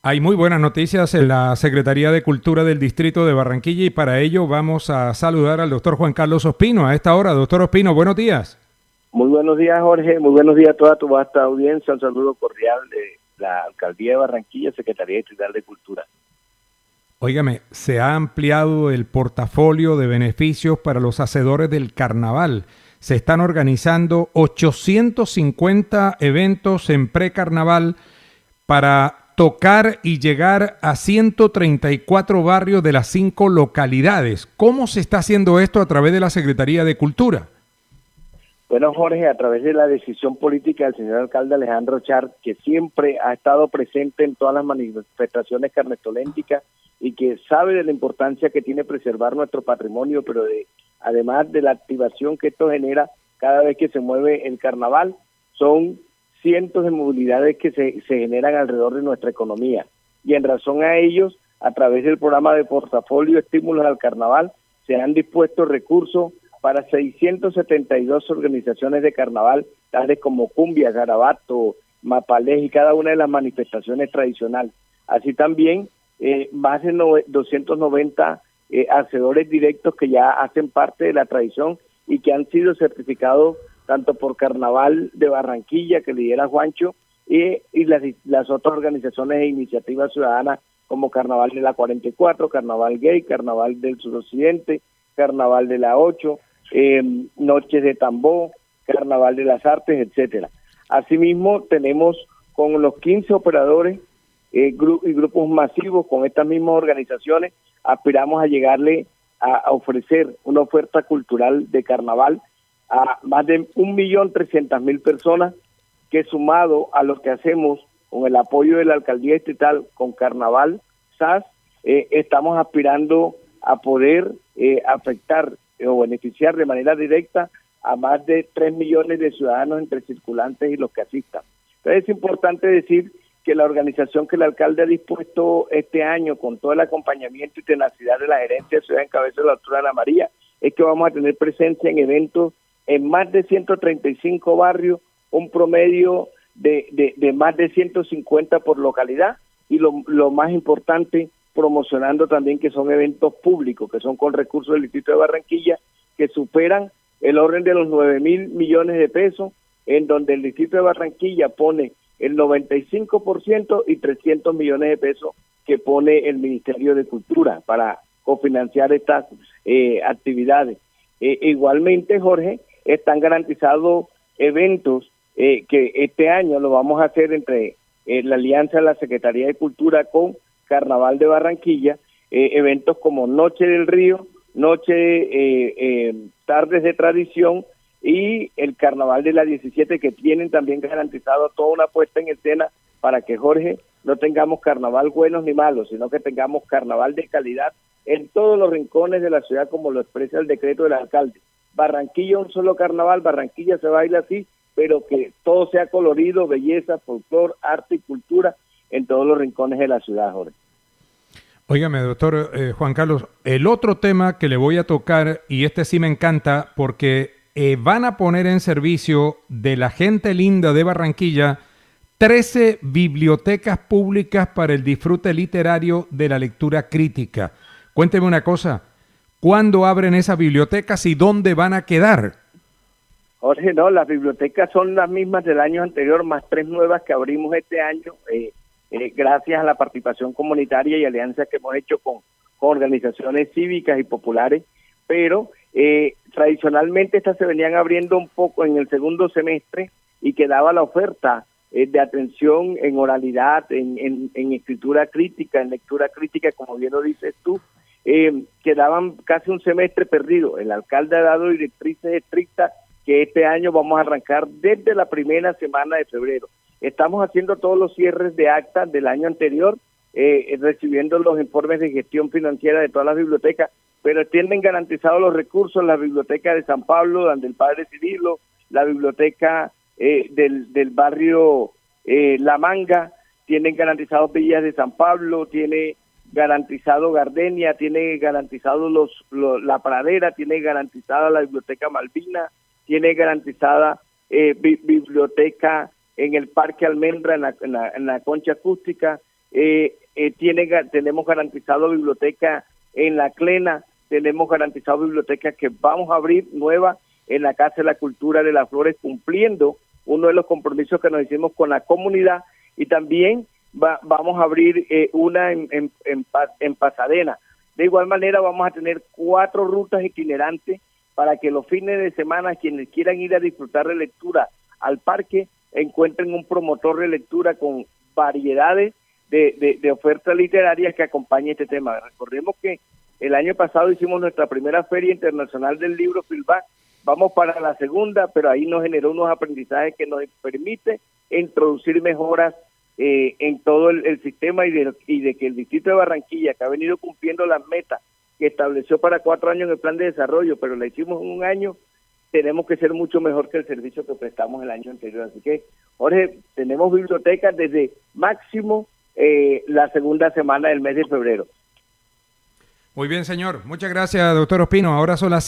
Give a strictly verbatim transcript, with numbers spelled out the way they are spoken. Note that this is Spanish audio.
Hay muy buenas noticias en la Secretaría de Cultura del Distrito de Barranquilla y para ello vamos a saludar al doctor Juan Carlos Ospino a esta hora. Doctor Ospino, buenos días. Muy buenos días, Jorge. Muy buenos días a toda tu vasta audiencia. Un saludo cordial de la Alcaldía de Barranquilla, Secretaría Distrital de Cultura. Óigame, se ha ampliado el portafolio de beneficios para los hacedores del carnaval. Se están organizando ochocientos cincuenta eventos en precarnaval para tocar y llegar a ciento treinta y cuatro barrios de las cinco localidades. ¿Cómo se está haciendo esto a través de la Secretaría de Cultura? Bueno, Jorge, a través de la decisión política del señor alcalde Alejandro Char, que siempre ha estado presente en todas las manifestaciones carnestolénticas y que sabe de la importancia que tiene preservar nuestro patrimonio, pero de, además de la activación que esto genera cada vez que se mueve el carnaval, son cientos de movilidades que se, se generan alrededor de nuestra economía. Y en razón a ellos, a través del programa de portafolio Estímulos al Carnaval, se han dispuesto recursos para seiscientas setenta y dos organizaciones de carnaval, tales como Cumbia, Garabato, Mapalés y cada una de las manifestaciones tradicionales. Así también, eh, más de no, doscientos noventa eh, hacedores directos que ya hacen parte de la tradición y que han sido certificados tanto por Carnaval de Barranquilla, que lidera Juancho, y, y las, las otras organizaciones e iniciativas ciudadanas como Carnaval de la cuarenta y cuatro, Carnaval Gay, Carnaval del Suroccidente, Carnaval de la ocho, eh, Noches de Tambor, Carnaval de las Artes, etcétera. Asimismo, tenemos con los quince operadores eh, gru y grupos masivos, con estas mismas organizaciones, aspiramos a llegarle a, a ofrecer una oferta cultural de carnaval a más de un millón trescientas mil personas, que sumado a lo que hacemos con el apoyo de la Alcaldía Distrital con Carnaval S A S, eh, estamos aspirando a poder eh, afectar eh, o beneficiar de manera directa a más de tres millones de ciudadanos entre circulantes y los que asistan. Entonces es importante decir que la organización que el alcalde ha dispuesto este año, con todo el acompañamiento y tenacidad de la gerencia de Ciudad en Cabeza de la Altura de la María, es que vamos a tener presencia en eventos en más de ciento treinta y cinco barrios, un promedio de, de, de más de ciento cincuenta por localidad, y lo, lo más importante, promocionando también que son eventos públicos, que son con recursos del Distrito de Barranquilla, que superan el orden de los nueve mil millones de pesos, en donde el Distrito de Barranquilla pone el noventa y cinco por ciento y trescientos millones de pesos que pone el Ministerio de Cultura para cofinanciar estas eh, actividades. Eh, igualmente, Jorge, están garantizados eventos eh, que este año lo vamos a hacer entre eh, la alianza de la Secretaría de Cultura con Carnaval de Barranquilla, eh, eventos como Noche del Río, Noche, eh, eh, Tardes de Tradición y el Carnaval de la diecisiete, que tienen también garantizado toda una puesta en escena para que, Jorge, no tengamos carnaval buenos ni malos, sino que tengamos carnaval de calidad en todos los rincones de la ciudad, como lo expresa el decreto del alcalde. Barranquilla, un solo carnaval, Barranquilla se baila así, pero que todo sea colorido, belleza, folclor, arte y cultura en todos los rincones de la ciudad, Jorge. Óigame, doctor eh, Juan Carlos, el otro tema que le voy a tocar, y este sí me encanta, porque eh, van a poner en servicio de la gente linda de Barranquilla trece bibliotecas públicas para el disfrute literario de la lectura crítica. Cuénteme una cosa, ¿cuándo abren esas bibliotecas y dónde van a quedar? Jorge, no, las bibliotecas son las mismas del año anterior, más tres nuevas que abrimos este año, eh, eh, gracias a la participación comunitaria y alianzas que hemos hecho con, con organizaciones cívicas y populares, pero eh, tradicionalmente estas se venían abriendo un poco en el segundo semestre y quedaba la oferta eh, de atención en oralidad, en, en, en escritura crítica, en lectura crítica, como bien lo dices tú. Eh, quedaban casi un semestre perdido. El alcalde ha dado directrices estrictas que este año vamos a arrancar desde la primera semana de febrero. Estamos haciendo todos los cierres de actas del año anterior, eh, recibiendo los informes de gestión financiera de todas las bibliotecas, pero tienen garantizados los recursos la biblioteca de San Pablo, donde el padre Cirilo, la biblioteca eh, del, del barrio eh, La Manga, tienen garantizados Villas de San Pablo, tiene garantizado Gardenia, tiene garantizado los, los la Pradera, tiene garantizada la biblioteca Malvina, tiene garantizada eh, bi biblioteca en el Parque Almendra, en la, en la, en la Concha Acústica, eh, eh, tiene, tenemos garantizado biblioteca en La Clena, tenemos garantizado biblioteca que vamos a abrir nueva en la Casa de la Cultura de Las Flores, cumpliendo uno de los compromisos que nos hicimos con la comunidad, y también va, vamos a abrir eh, una en, en, en, en Pasadena. De igual manera vamos a tener cuatro rutas itinerantes para que los fines de semana quienes quieran ir a disfrutar de lectura al parque encuentren un promotor de lectura con variedades de, de, de ofertas literarias que acompañe este tema. Recordemos que el año pasado hicimos nuestra primera Feria Internacional del Libro Filbac, vamos para la segunda, pero ahí nos generó unos aprendizajes que nos permite introducir mejoras eh, en todo el, el sistema y de, y de que el Distrito de Barranquilla, que ha venido cumpliendo las metas que estableció para cuatro años en el plan de desarrollo, pero la hicimos en un año, tenemos que ser mucho mejor que el servicio que prestamos el año anterior. Así que, Jorge, tenemos bibliotecas desde máximo eh, la segunda semana del mes de febrero. Muy bien, señor. Muchas gracias, doctor Ospino. Ahora son las